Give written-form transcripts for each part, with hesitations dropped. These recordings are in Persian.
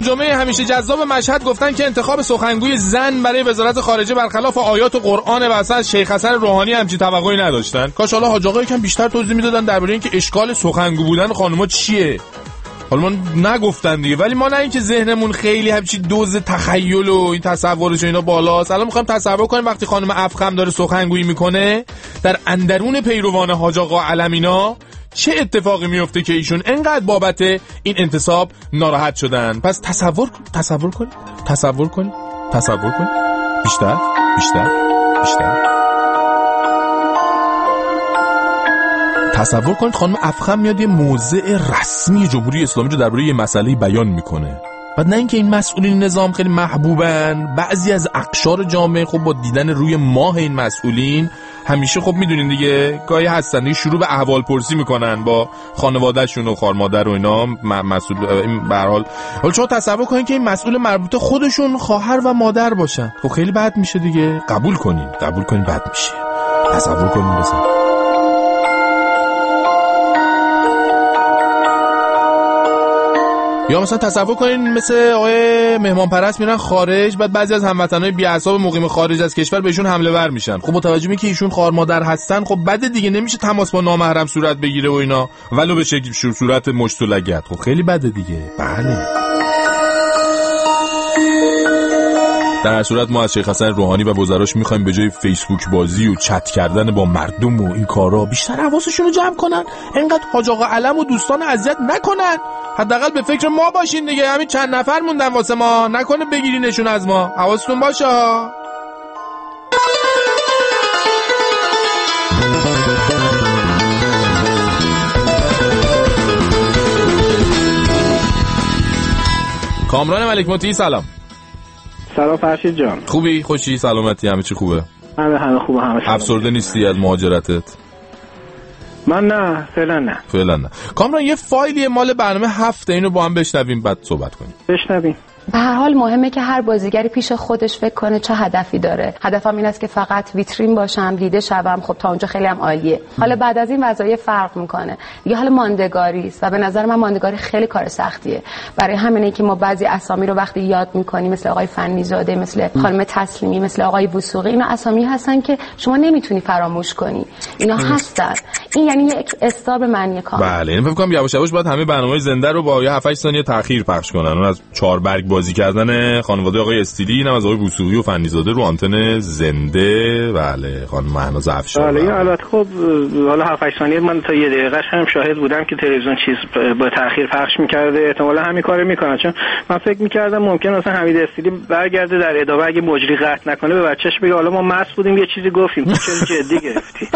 جمعه همیشه جذاب مشهد گفتن که انتخاب سخنگوی زن برای وزارت خارجه برخلاف آیات قرآن و اصلا شیخ حسن روحانی همچین توقعی نداشتن. کاش حالا حاج آقا یکم بیشتر توضیح میدادن درباره اینکه اشکال سخنگو بودن خانوما چیه. حالا ما نگفتن دیگه، ولی ما نه اینکه ذهنمون خیلی همچین دوز تخیل و این تصورش و اینا بالاست. الان میخوایم تصور کنیم وقتی خانم افخم داره سخنگویی میکنه در اندرون پیروان حاج آقا علمینا چه اتفاقی میفته که ایشون انقدر بابت این انتصاب ناراحت شدن. پس تصور کن بیشتر تصور کنید خانم افخم میاد یه موضع رسمی جمهوری اسلامی رو درباره یه مسئله بیان میکنه. بعد نه اینکه این مسئولین نظام خیلی محبوبن، بعضی از اقشار جامعه خب با دیدن روی ماه این مسئولین همیشه خب میدونین دیگه گاهی هستن دیگه شروع به احوال پرسی میکنن با خانواده‌شون و خار مادر و اینا مسئول این به هر حال. حالا شما تصور کنین که این مسئول مربوط خودشون خواهر و مادر باشن، خب خیلی بد میشه دیگه. قبول کنین بد میشه. تصور کنین مثلا یا مثلا تصور کنین مثل آقای مهمان پرست میرن خارج، بعد بعضی از هموطنای بی‌اعصاب مقیم خارج از کشور بهشون حمله ور میشن. خب متوجه میشی که ایشون خار مادر هستن، خب بده دیگه، نمیشه تماس با نامحرم صورت بگیره و اینا، ولو به شکل صورت مشت و لگد. خب خیلی بده دیگه. بله در صورت ما از شیخ حسن روحانی و وزراش میخوایم به جای فیسبوک بازی و چت کردن با مردم و این کارا بیشتر حواسشون رو جمع کنن، اینقدر حاج آقا علم و دوستان اذیت نکنن. حداقل به فکر ما باشین دیگه. همین چند نفر موندن واسه ما، نکنه بگیرینشون از ما. حواستون باشه. کامران ملک مطیعی سلام. سلام فرشید جان. خوبی؟ خوشی؟ سلامتی؟ همه چی خوبه؟ همه خوبه. همه افسرده نیستی از مهاجرتت؟ من نه، فعلا نه. کامران یه فایلی مال برنامه 7 اینو با هم بشنویم بعد صحبت کنیم. بشنویم. به هر حال مهمه که هر بازیگری پیش خودش فکر کنه چه هدفی داره. هدفم این است که فقط ویترین باشم، دیده شوم. خب تا اونجا خیلی هم عالیه. حالا بعد از این وظایف فرق میکنه دیگه. حالا ماندگاری است و به نظر من ماندگاری خیلی کار سختیه. برای همینه که ما بعضی اسامی رو وقتی یاد میکنیم، مثل آقای فنی‌زاده، مثل خانم تسلیمی، مثل آقای وثوقی، اینا اسامی هستن که شما نمیتونی فراموش کنی. اینا هستن. این یعنی یک استار به معنی کامل. بله، این فکر کنم یواش یواش باید همه برنامه‌های زنده رو با 7-8 ثانیه تأخیر پخش کنن. اون از 4 برگ بازی کردن خانواده آقای استیلی، اینم از آقای وثوقی و فنی‌زاده رو آنتن زنده. بله، خانم مهناز افشار. بله، البته خب حالا 7-8 ثانیه من تا یه دقیقه هم شاهد بودم که تلویزیون چیز با تأخیر پخش می‌کرده. احتمالاً همین کارو می‌کنن، چون من فکر می‌کردم ممکن مثلا حمید استیلی برگرده در ادامه اگه مجری قطع نکنه به بچه‌ش بگه حالا ما مست بودیم یه چیزی گفتیم، چرا جدی گرفتی؟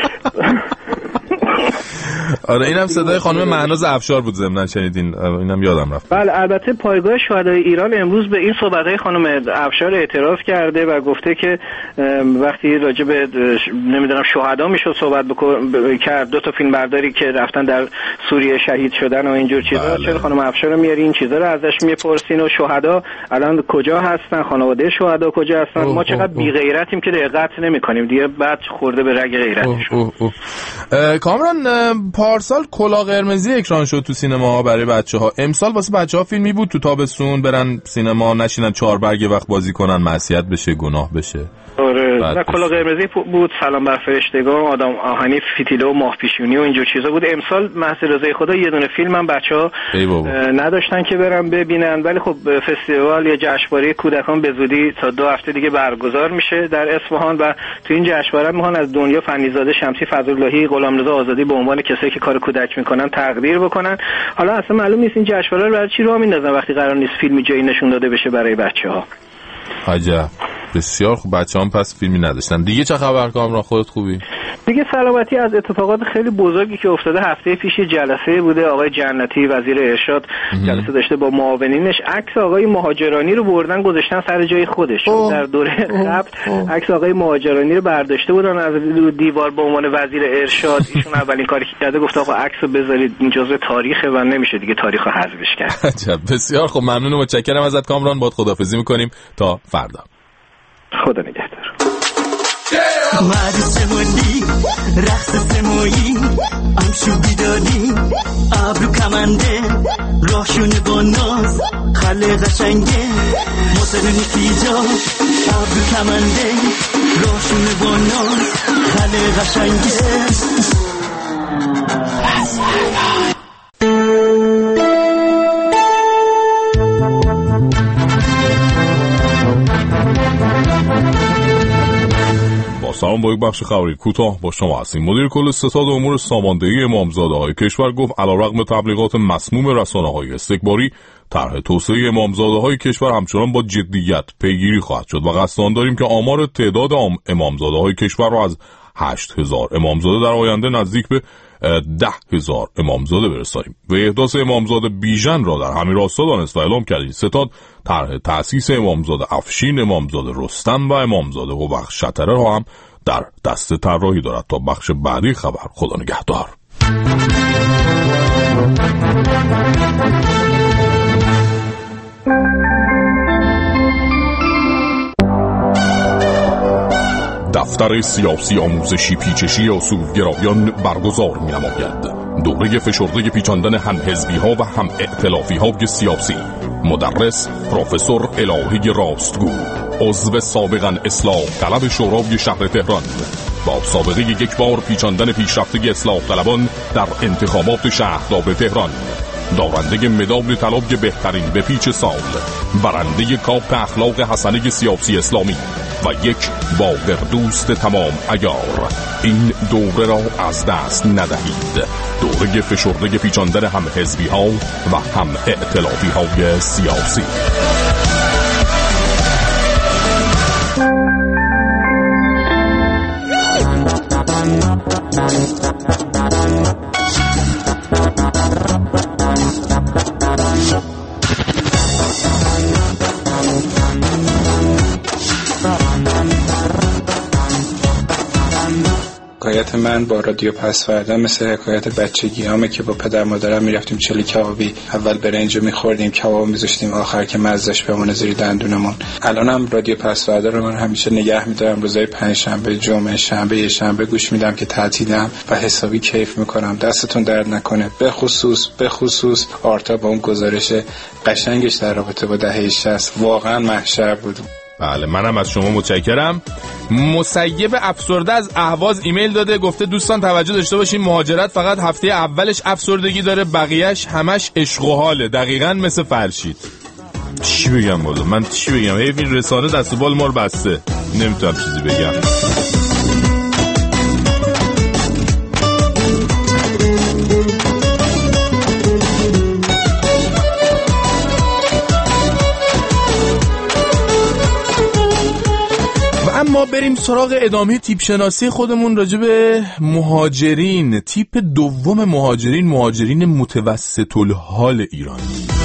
آره، اینم صدای خانم مهناز افشار بود. ضمن شنیدین؟ اینم یادم رفت. بله، البته پایگاه شهدای ایران امروز به این صحبت‌های خانم افشار اعتراض کرده و گفته که وقتی راجع به نمیدونم شهدا میشد صحبت کرد، 2 تا فیلمبرداری که رفتن در سوریه شهید شدن و اینجور چیزا، چرا خانم افشار رو میاری این چیزا رو ازش میپرسین؟ و شهدا الان کجا هستن؟ خانواده شهدا کجا هستن؟ ما چقدر بی غیرتیم که دقت نمی‌کنیم دیگه. بعد خورده به رگ غیرتشون. کامران، پارسال کلاه قرمزی اکران شد تو سینما برای بچه‌ها. امسال واسه بچه‌ها فیلمی بود تو تابستون برن سینما، نشینن 4 برگ یه وقت بازی کنن، معصیت بشه، گناه بشه. آره، کلاه قرمزی بود، سلام بر فرشتگان، آدم آهنی، فتیله و ماه پیشونی و اینجور چیزا بود. امسال محض رضای خدا یه دونه فیلم هم بچه‌ها نداشتن که برن ببینن، ولی خب فستیوال یا جشنواره کودکان به زودی تا 2 هفته دیگه برگزار میشه در اصفهان و تو این جشنواره میخوان از دنیا فنی‌زاده، شمسی فضل‌اللهی، غلامرضا آزادی به عنوان کسایی که کار کودک میکنن تقدیر بکنن. حالا اصلا معلوم نیست این جشنواره رو برای چی راه میندازن وقتی قرار نیست فیلمی جایی نشون داده بشه برای بچه‌ها. عجب، بسیار خوب. بچه‌ها پس فیلمی نداشتن دیگه. چه خبر کامران؟ خودت خوبی؟ دیگه سلامتی. از اتفاقات خیلی بزرگی که افتاده هفته پیش جلسه بوده. آقای جنتی وزیر ارشاد جلسه داشته با معاونینش. عکس آقای مهاجرانی رو بردن گذاشتن سر جای خودش. در دوره قبل عکس آقای مهاجرانی رو برداشته بودن از دیوار به عنوان وزیر ارشاد. ایشون اولین کاری که کرده گفت آقا عکسو بذارید، این جزء تاریخه و نمیشه دیگه تاریخو حذفش کرد. عجب، بسیار خوب. ممنون و متشکرم ازت کامران. باهات خداحافظی می‌کنیم تا فردا. خدا نگهدار. مدرسمونی رقص سمویی امشو بیداری ابرو کمنده راهشونه با ناز خله قشنگه موسیقی پیجا ابرو کمنده راهشونه با ناز خله قشنگه سلام، با یک بخش خبری کوتاه با شما هستیم. مدیر کل ستاد امور ساماندهی امامزاده‌های کشور گفت علیرغم تبلیغات مسموم رسانه‌های استکباری، طرح توسعه امامزاده‌های کشور همچنان با جدیت پیگیری خواهد شد و قصد آن داریم که آمار تعداد امامزاده‌های کشور را از 8000 امامزاده در آینده نزدیک به 10,000 امامزاده برسانیم. و احداث امامزاده بیژن را در همین راستا دانست و اعلام کرد ستاد طرح تأسیس امامزاده افشین، امامزاده رستم و امامزاده هوخش شتره را هم در دست طراحی دارد. تا بخش بعدی خبر، خدا نگهدار. دفتر سیاسی آموزشی پیچشی اصولگرایان برگزار می‌نماید. دوره فشرده پیچاندن هم حزبی ها و هم ائتلافی های سیاسی. مدرس پروفسور الهی راستگو، عضو سابقاً اصلاح طلب شورای شهر تهران، با سابقه یک بار پیچاندن پیشرفته اصلاح طلبان در انتخابات شهردار تهران، دارنده مدال طلای بهترین به پیچ سال، برنده کاپ اخلاق حسنه سیاسی اسلامی و یک باقر دوست تمام عیار. این دوره را از دست ندهید. دوره فشرده پیچاندن هم حزبی ها و هم ائتلافی های سیاسی. حکایت من با رادیو پسوردا مثل حکایت بچگیامه که با پدر مادرم میرفتیم چلی کبابی، اول برنجو میخوردیم، کباب میذاشتیم آخر که مزهش بمونه زیر دندونمون. الانم رادیو پسوردا رو من همیشه نگه میدارم، روزای پنجشنبه، جمعه، شنبه، یه شنبه گوش میدم که تعطیلم و حسابی کیف میکنم. دستتون درد نکنه. به خصوص آرتا با اون گزارش قشنگش در رابطه با دهه 60 واقعا محشر بود. بله، منم از شما متشکرم. مسیب افسرده از اهواز ایمیل داده، گفته دوستان توجه داشته باشین مهاجرت فقط هفته اولش افسردگی داره، بقیهش همش عشق و حاله، دقیقاً مثل فرشید. چی بگم والا، من چی بگم؟ حیف این رسانه دست و بال ما رو بسته، نمیتونم چیزی بگم. ما بریم سراغ ادامه تیپ شناسی خودمون راجع به مهاجرین. تیپ دوم مهاجرین متوسط الحال ایرانی.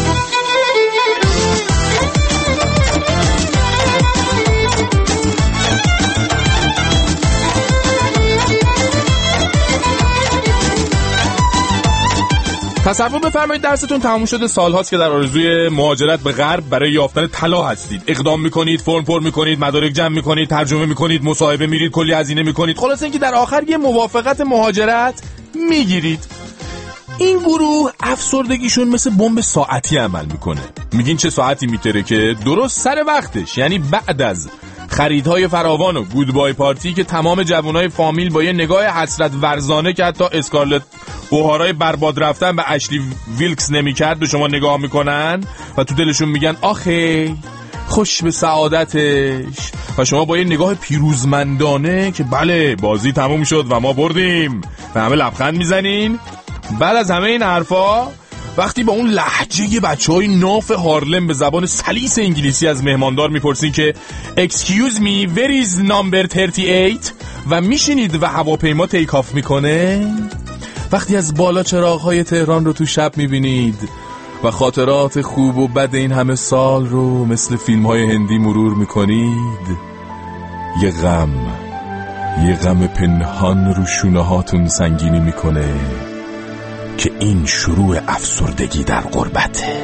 تصور بفرمایید درستون تموم شده، سال‌هاست که در آرزوی مهاجرت به غرب برای یافتن طلا هستید. اقدام میکنید، فرم پر میکنید، مدارک جمع میکنید، ترجمه میکنید، مصاحبه میرید، کلی هزینه میکنید. خلاص اینکه در آخر یه موافقت مهاجرت میگیرید. این گروه افسردگیشون مثل بمب ساعتی عمل میکنه. میگین چه ساعتی میتره که درست سر وقتش، یعنی بعد از خریدهای فراوان و گودبای پارتی که تمام جوانای فامیل با یه نگاه حسرت ورزانه که حتی اسکارلت اوهارای برباد رفتن به اشلی ویلکس نمی‌کرد به شما نگاه میکنن و تو دلشون میگن آخه خوش به سعادتش، و شما با یه نگاه پیروزمندانه که بله بازی تموم شد و ما بردیم و همه لبخند میزنین. بعد از همه این حرفا وقتی با اون لهجه بچهای ناف هارلم به زبان سلیس انگلیسی از مهماندار میپرسین که Excuse me where is number 38 و میشینید و هواپیما تیک آف میکنه، وقتی از بالا چراغ‌های تهران رو تو شب میبینید و خاطرات خوب و بد این همه سال رو مثل فیلم‌های هندی مرور میکنید، یه غم پنهان رو شونه هاتون سنگینی میکنه که این شروع افسردگی در غربته.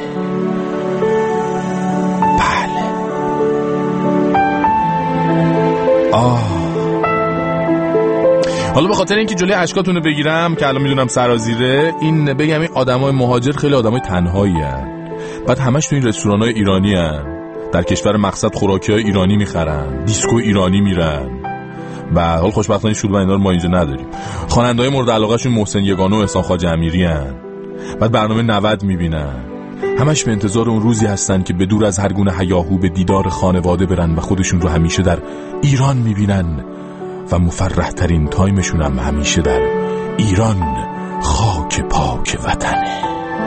بله. حالا به خاطر اینکه جلوی اشکاتون رو بگیرم که الان میدونم سرازیره، این بگم این آدمای مهاجر خیلی آدمای تنهایی هن. بعد همش تو این رستورانای ایرانی هن. در کشور مقصد خوراکی‌های ایرانی میخرن، دیسکو ایرانی میرن. و حال خوشبختانه شروع به اینا رو ما اینجا نداریم. خواننده‌های مورد علاقه‌شون محسن یگانه و احسان خواجه امیری هن. بعد برنامه 90 میبینن. همش به انتظار اون روزی هستن که به دور از هر گونه هیاهو به دیدار خانواده برن و خودشون رو همیشه در ایران میبینن و مفرح ترین تایمشون هم همیشه در ایران، خاک پاک وطنه.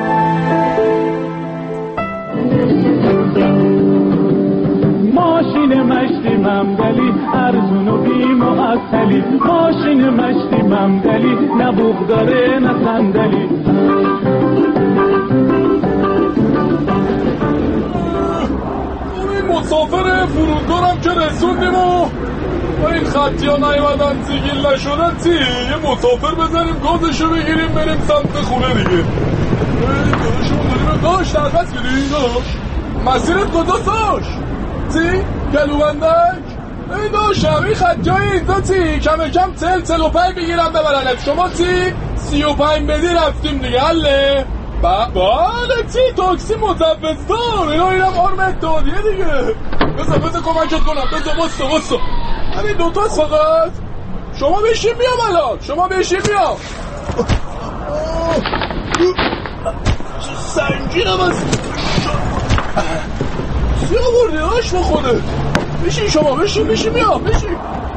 ماشین مشتی ممدلی ارزون و بی معطلی، ماشین مشتی ممدلی نه بوق داره نه صندلی. مسافر فرودگارم که رسوندیم و این خطی ها نیومدن زیگیل نشدن چی؟ یه مسافر بزنیم گازشو بگیریم بریم سمت خونه دیگه. داداشمون داریم داشت در بس بیدیم داشت مسیرت کجاست داشت؟ چی؟ گلوبندک؟ ای داشتم این خطی های اینجا چی؟ کم کم 45 بگیرم ببرنت. شما چی؟ 35 بدی رفتیم دیگه. حله؟ بله چی؟ تاکسی متوسطان اینم آرم اتحادیه دیگه. بذار کمکت کنم. بذار بسو همین دوتاست فقط. شما بشین میام الان. شما بشین میام. سنگینم از چی آوردی داشت با خودت؟ بشین شما بشین میام بشین.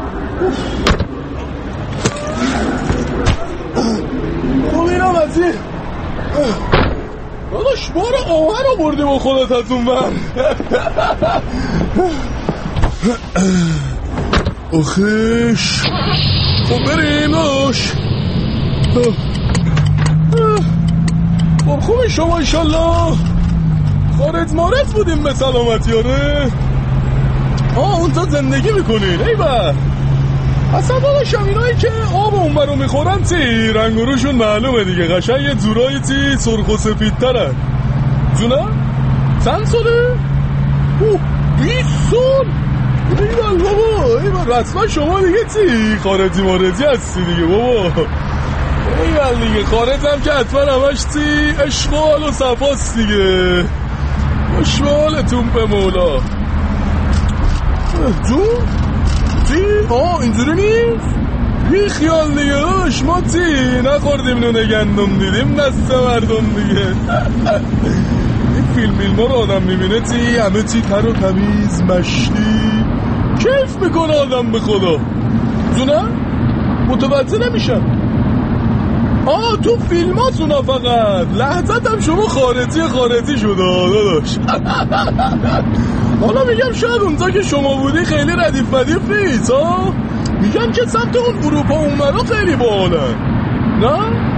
خب اینم از این داداش بار آهن رو بردی با خودت از اون من. آخیش خب بریم داش. خب خوبی شما انشالله خارج مارت بودیم به سلامتی. آره اونجا زندگی میکنین ایوه. اصلا داداشم اینایی که آب اون برو میخورن چی رنگ و روشون معلومه دیگه. قشنگ یه جورایی چی سرخ و سفید ترن. جونم چند ساله؟ 20 سال. ایوال بابا ایوال رسما شما دیگه چی خارجی مارجی هستی دیگه بابا. ایوال دیگه خارج هم که حتما همش چی اشغال و صفاست دیگه. اشغالتون به مولا. جون چی؟ اینجوری نیست؟ بی خیال دیگه داشت ما چی؟ نخوردیم نونه گندم دیدیم دست مردم دیگه. این فیلم ها رو آدم میبینه چی؟ همه چی تر و تمیز مشتی کیف میکنه آدم به خدا. جونه؟ متوجه نمیشم. تو فیلم ها سونا فقط لحظت هم شما خارجی شده داداش. حالا میگم شاید اونجا که شما بودی خیلی ردیف نیست ها. میگم که سمت اون اروپا اونورا خیلی باحالن. نه؟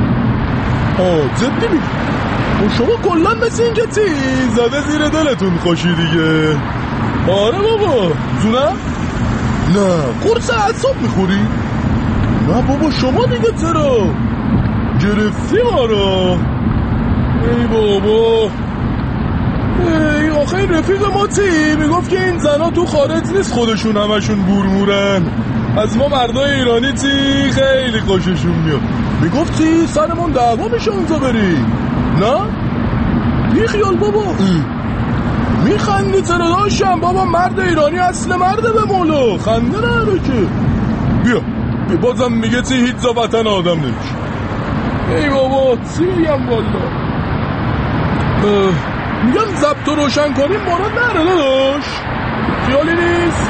جدی میگم. و شما کلن مثل این که چی زده زیر دلتون خوشی دیگه. آره بابا. جونه؟ نه قرص اعصاب میخوری؟ نه بابا شما دیگه چرا گرفتی ما رو؟ ای بابا ای آخه این رفیق ما چی میگفت که این زنا تو خارج نیست خودشون همشون بورمورن، از ما مردای ایرانی چی خیلی خوششون میاد. میگفت چی سرمون دعوا میشه اونجا بری. نه بی خیال بابا. میخندی چرا داشتم بابا؟ مرد ایرانی اصل مرده به مولا، خنده نره که. بیا بازم میگه چی هیچ زا وطن آدم نمیشه. ای بابا چی میگم والا. میگم ضبط و روشن کنیم مراد نره داداش، خیالی نیست.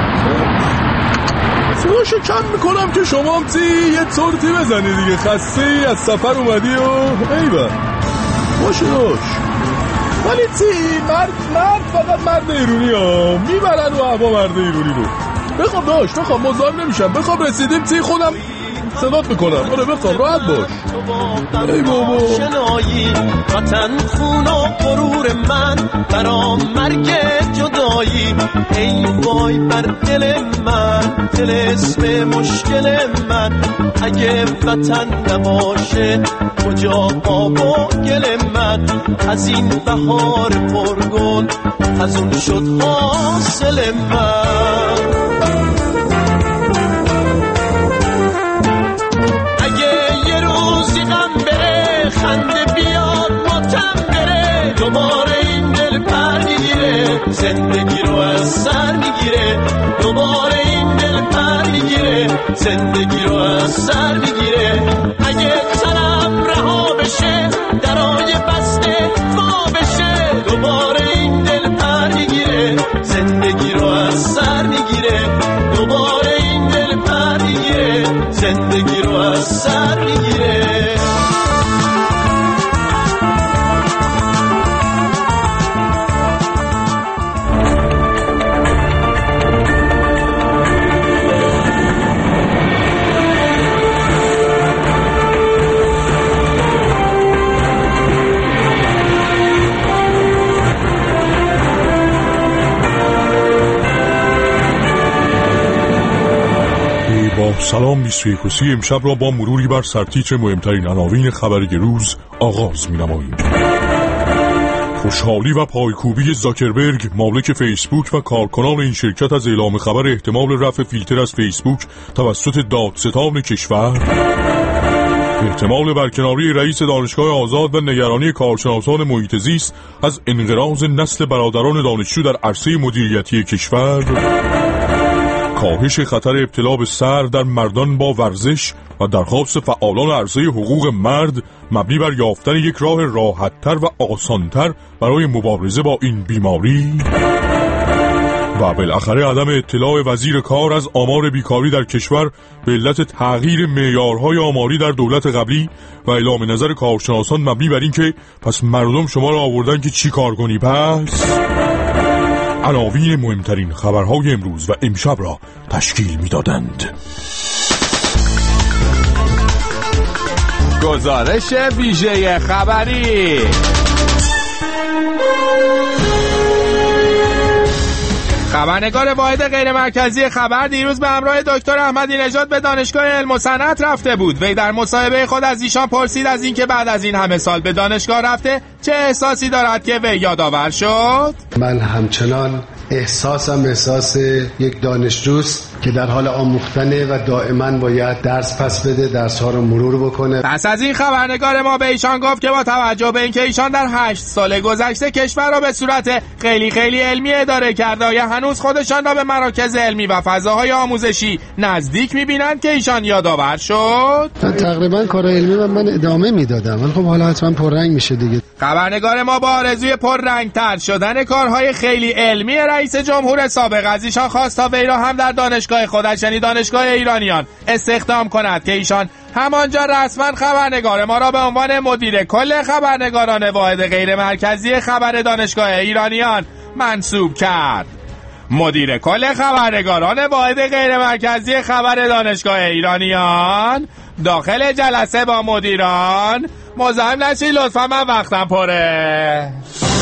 صداشو کم میکنم که شما هم چی یه چرتی بزنی دیگه، خسته از سفر اومدی و ایوه باشه داشت. ولی چی مرد فقط مرد ایرونی ها میبرن و هوا مرد ایرونی رو. بخواب داشت بخواب مزار نمیشم، بخواب رسیدیم چی خودم صدات میکنم. آره بخواب راحت باش. ای بابا شنایی وطن خون و غرور من برام مرگ جدایی. ای وای بر دل من دل اسم مشکل من، اگه وطن نباشه کجا آب و گل من. از این بهار پرگل از اون شد حاصل من. دوباره این دل پر میگیره، زندگی رو از سر میگیره. دوباره این دل پر میگیره، زندگی رو از سر میگیره. اگه طلب رها بشه، درای بسته وا بشه، دوباره این دل پر میگیره، زندگی رو از سر میگیره. دوباره این دل پر میگیره، زندگی رو از سر میگیره. سلام 21 امشب را با مروری بر سرتیتر مهمترین عناوین خبری روز آغاز می‌نماییم. خوشحالی و پایکوبی زاکربرگ مالک فیسبوک و کارکنان این شرکت از اعلام خبر احتمال رفع فیلتر از فیسبوک توسط دادستان کشور، احتمال برکناری رئیس دانشگاه آزاد و نگرانی کارشناسان محیط زیست از انقراض نسل برادران دانشجو در عرصه مدیریتی کشور، کاهش خطر ابتلا به سر در مردان با ورزش و درخواست فعالان عرصه حقوق مرد مبنی بر یافتن یک راه راحت‌تر و آسان‌تر برای مبارزه با این بیماری، و بالاخره عدم اطلاع وزیر کار از آمار بیکاری در کشور به علت تغییر معیارهای آماری در دولت قبلی و اعلام نظر کارشناسان مبنی بر این که پس مردم شما را آوردن که چی کار کنی. پس عناوین مهمترین خبرهای امروز و امشب را تشکیل می‌دادند. گزارش ویژه خبری. خبرنگار واحد غیر مرکزی خبر دیروز به همراه دکتر احمدی نژاد به دانشگاه علم و صنعت رفته بود. وی در مصاحبه خود از ایشان پرسید از اینکه بعد از این همه سال به دانشگاه رفته چه احساسی دارد که وی یادآور شد. من همچنان احساسم احساس یک دانشجوست که در حال آموختنه و دائما باید درس پس بده، درس‌ها رو مرور بکنه. پس از این خبرنگار ما به ایشان گفت که با توجه به اینکه ایشان در 8 سال گذشته کشور را به صورت خیلی علمی اداره کرده یا هنوز خودشان را به مراکز علمی و فضاهای آموزشی نزدیک می‌بینند که ایشان یادآور شد. من تقریبا کار علمی من ادامه میدادم، ولی خب حالا حتما پررنگ میشه دیگه. خبرنگار ما با آرزوی پررنگ‌تر شدن کارهای خیلی علمی رئیس جمهور سابق از ایشان خواست تا وی را هم در دانشگاه خودش یعنی دانشگاه ایرانیان استخدام کند که ایشان همانجا رسما خبرنگار ما را به عنوان مدیر کل خبرنگاران واحد غیر مرکزی خبر دانشگاه ایرانیان منصوب کرد. مدیر کل خبرنگاران واحد غیر مرکزی خبر دانشگاه ایرانیان داخل جلسه با مدیران. مزاحم نشید لطفا، من وقتم پره.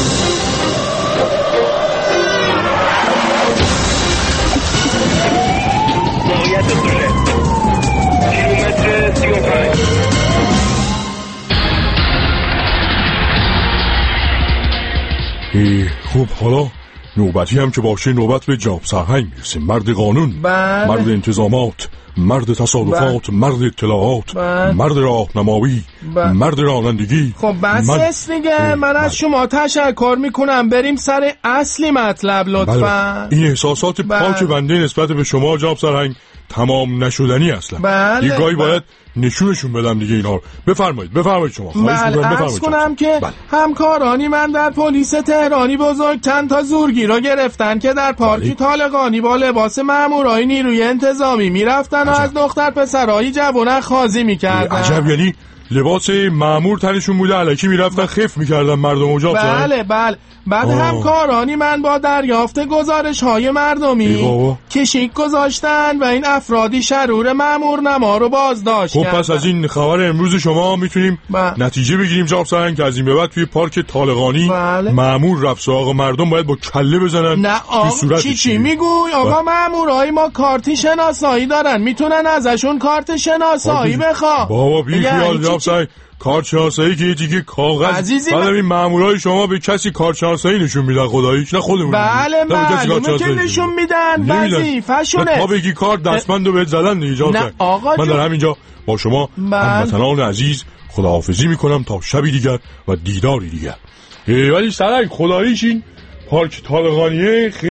خب حالا نوبتی هم که باشه نوبت به جاب سرهنگ میرسه. مرد قانون، مرد انتظامات، مرد تصادفات، مرد اطلاعات، مرد راهنمایی، مرد رانندگی. خب بس دیگه، من از شما تشکر میکنم. بریم سر اصلی مطلب لطفا. این احساسات پاک بنده نسبت به شما جاب سرهنگ تمام نشدنی اصلا. یه گاهی باید نشونشون بدم دیگه اینا رو. بفرمایید شما. عرض کنم که همکارانی من در پلیس تهرانی بزرگ چند تا زورگیر رو گرفتن که در پارکی طالقانی با لباس مامورای نیروی انتظامی میرفتن و از دختر پسرای جوانه خازی میکردن. عجب، یعنی لباس مامور تنشون بوده، الکی میرفتن خف میکردن مردم و جاب. بله. بعد همکارانی من با دریافت گزارش های مردمی کشیک گذاشتن و این افرادی شرور مامور نما رو بازداشت کردن. خب پس از این خبر امروز شما میتونیم نتیجه بگیریم جاب سرهنگ که از این به بعد توی پارک طالقانی مامور رفت سراغ مردم باید با کله بزنن. نه آقا چی میگوی؟ آقا مامورای ما کارت شناسایی دارن، میتونن ازشون کارت شناسایی بخواه. بابا بی خیال جاب سرهنگ، کارت شناسایی که یه دیگه کاغذ. بعد این مامورای شما به کسی کارت شناسایی نشون میدن خداییش، نه خودمون. بله معلومه که نشون میدن، وظیفه‌شونه. تا بگی کارت دستبندو بهت زدن دیگه جاب سرهنگ. من در همینجا با شما هموطنان عزیز خداحافظی میکنم تا شبی دیگر و دیداری دیگر. ولی سرک خداییش این پارک طالقانیه